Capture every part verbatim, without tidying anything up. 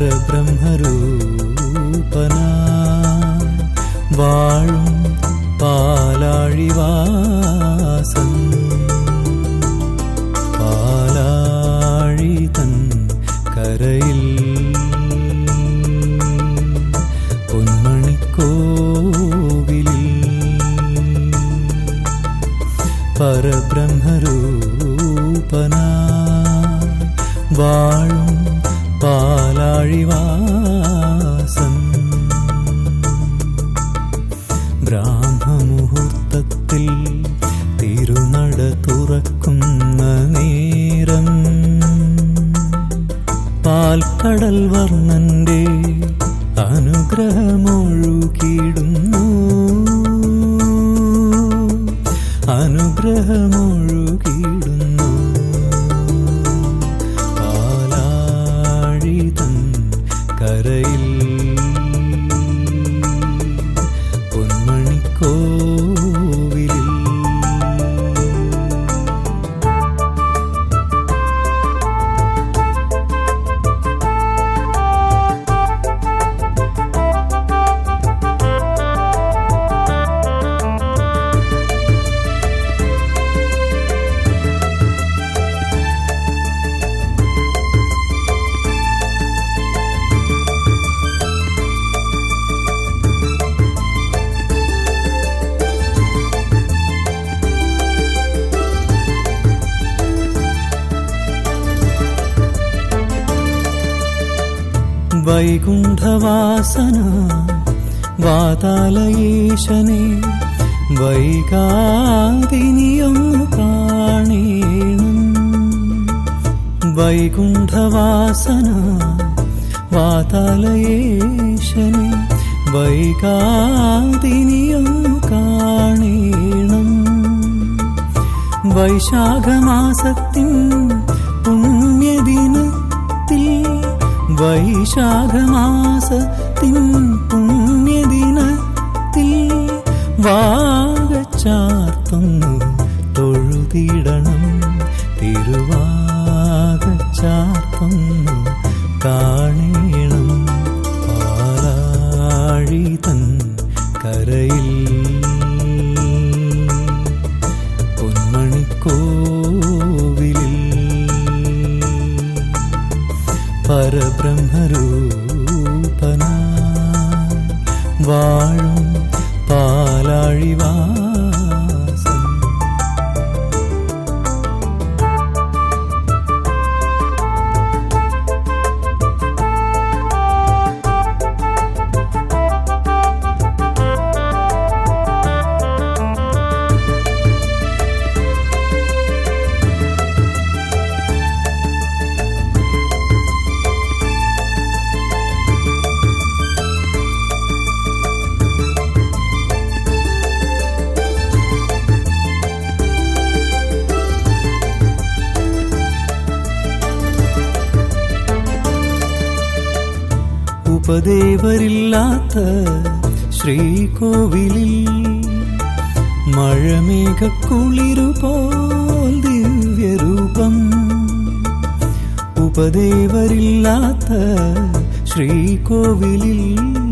പരബ്രഹ്മരൂപനായി വാഴും പാലാഴിവാസൻ പാലാഴി തൻ കരയിൽ പൊന്മണിക്കോവിലിൽ പരബ്രഹ്മരൂപനായി വാഴും പാലാഴിവാസൻ ബ്രാഹ്മമുഹൂർത്തത്തിൽ തിരുനട തുറക്കുന്ന നേരം പാൽക്കടൽ വർണ്ണന്റെ അനുഗ്രഹമൊഴുകിടുന്നു അനുഗ്രഹമൊഴുകിടുന്നു പാലാഴി തൻ കരയിൽ പൊന്മണിക്കോവിലിൽ വൈകുണ്ഠവാസന വാതാലയേശനെ വൈകാതിനിയൊന്നു കാണേണം വൈകുണ്ഠവാസന വാതാലയേശനെ വൈകാതിനിയൊന്നു കാണേണം വൈശാഖമാസത്തിൻ പുണ്യദിനത്തിൽ വൈശാഖമാസത്തിൻ പുണ്യദിനത്തിൽ വാഗച്ചാർത്തുന്നു തൊഴുതിടണം തിരുവാഗച്ചാർത്തുന്നു കാണേണം പാലാഴി തൻ കരയിൽ പൊന്മണിക്കോവിലിൽ പരബ്രഹ്മരൂപനായി വാഴും പാലാഴിവാസൻ ഉപദേവരില്ലാത്ത ശ്രീകോവിലിൽ മഴമേഘക്കുളിരുപോൽ ദിവ്യരൂപം ഉപദേവരില്ലാത്ത ശ്രീകോവിലിൽ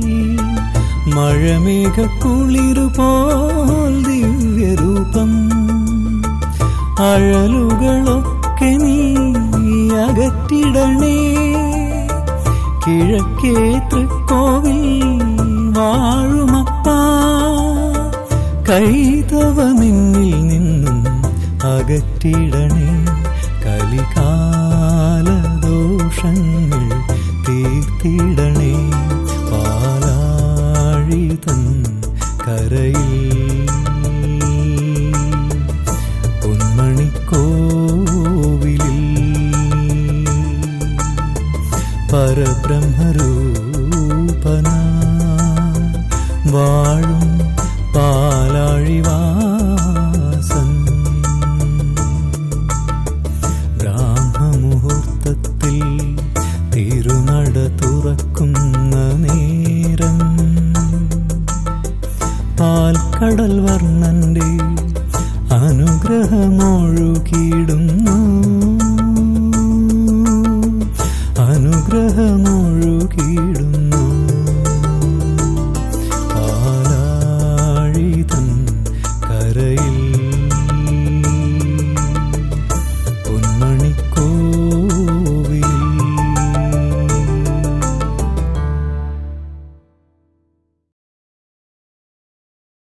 മഴമേഘക്കുളിരുപോൽ ദിവ്യരൂപം അഴലുകളൊക്കെ നീ അകറ്റിടണേ കിഴക്കേ തൃക്കോവിൽ വാഴുമപ്പാ കൈതവമെന്നിൽ നിന്നും അകറ്റിടണേ കലികാലദോഷങ്ങൾ തീർത്തിടണേ പാലാഴി തൻ കരയിൽ പൊന്മണിക്കോവിലിൽ പരബ്രഹ്മരൂപനായി